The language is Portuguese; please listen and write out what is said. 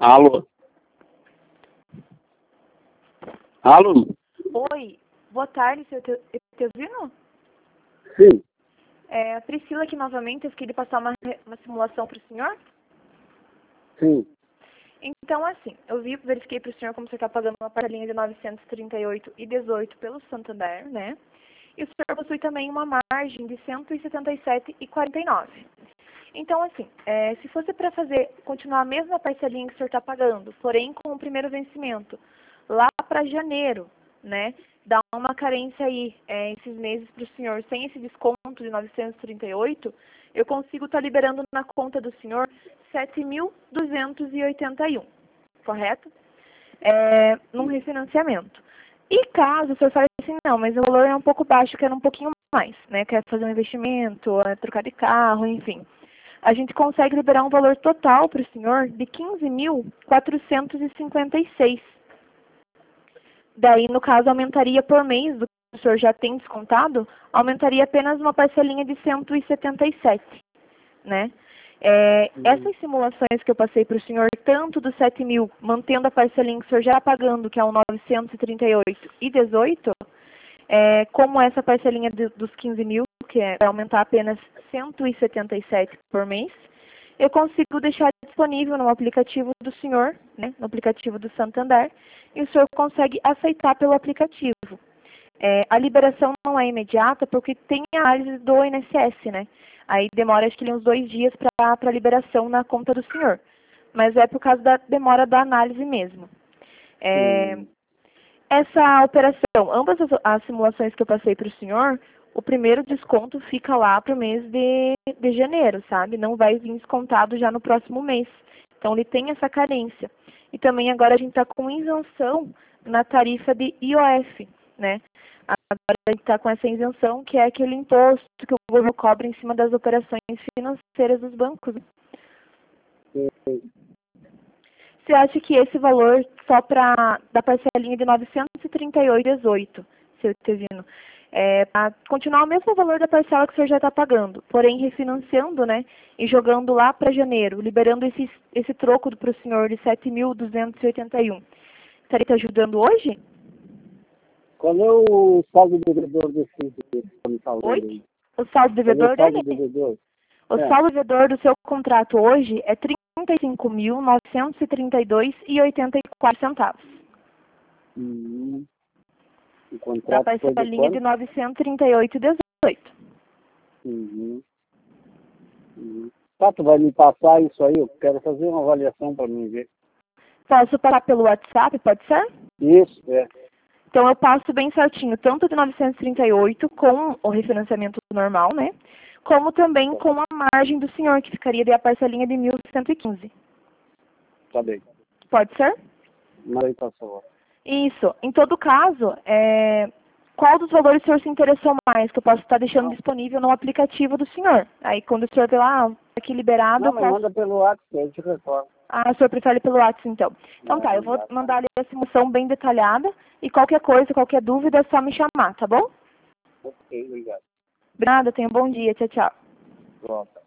Alô? Alô? Oi, boa tarde, seu Teosino? Sim. É a Priscila aqui novamente, eu queria passar uma simulação para o senhor. Sim. Então, assim, verifiquei para o senhor como você está pagando uma parcelinha de 938,18 pelo Santander, né? E o senhor possui também uma margem de 177,49. Então, assim, se fosse para continuar a mesma parcelinha que o senhor está pagando, porém com o primeiro vencimento, lá para janeiro, né? Dá uma carência aí, esses meses para o senhor, sem esse desconto de 938, eu consigo estar liberando na conta do senhor 7.281, correto? Num refinanciamento. E caso o senhor fale assim, não, mas o valor é um pouco baixo, quero um pouquinho mais, né? Quero fazer um investimento, trocar de carro, enfim. A gente consegue liberar um valor total para o senhor de 15.456. Daí, no caso, aumentaria por mês, do que o senhor já tem descontado, aumentaria apenas uma parcelinha de 177, né? Essas simulações que eu passei para o senhor, tanto dos 7.000, mantendo a parcelinha que o senhor já está pagando, que é o 938,18, como essa parcelinha dos 15.000, que vai aumentar apenas 177 por mês, eu consigo deixar disponível no aplicativo do senhor, né, no aplicativo do Santander, e o senhor consegue aceitar pelo aplicativo. A liberação não é imediata porque tem a análise do INSS, né? Aí demora acho que uns 2 dias para liberação na conta do senhor. Mas é por causa da demora da análise mesmo. Essa operação, ambas as simulações que eu passei para o senhor, o primeiro desconto fica lá para o mês de janeiro, sabe? Não vai vir descontado já no próximo mês. Então, ele tem essa carência. E também agora a gente está com isenção na tarifa de IOF, né? Agora a gente está com essa isenção, que é aquele imposto que o governo cobra em cima das operações financeiras dos bancos. Você acha que esse valor só da parcelinha de 938,18, seu Tevino, para continuar o mesmo valor da parcela que o senhor já está pagando, porém refinanciando, né, e jogando lá para janeiro, liberando esse troco para o senhor de 7.281, estaria te ajudando hoje? Qual é o saldo devedor desse que está me falando Oi? aí? O saldo devedor Qual é o saldo dele? devedor? O saldo devedor do seu contrato hoje é 35.932,84 centavos. O Para a contrato foi de parcelinha de quanto? 938,18. Tá, tu vai me passar isso aí, eu quero fazer uma avaliação para mim ver. Posso parar pelo WhatsApp, pode ser? Isso, Então eu passo bem certinho, tanto de 938 com o refinanciamento normal, né? Como também com a margem do senhor, que ficaria a parcelinha de 1.115. Tá bem. Pode ser? Manda aí, passou. Isso. Em todo caso, qual dos valores o senhor se interessou mais, que eu posso estar deixando disponível no aplicativo do senhor? Aí quando o senhor vê lá, aqui liberado, Não, eu mas posso... manda pelo WhatsApp, eu te retorno. Ah, o senhor prefere pelo WhatsApp, então. Então tá, eu vou mandar ali a simulação bem detalhada e qualquer coisa, qualquer dúvida, é só me chamar, tá bom? Ok, obrigado. Obrigada, tenha um bom dia. Tchau, tchau. Pronto.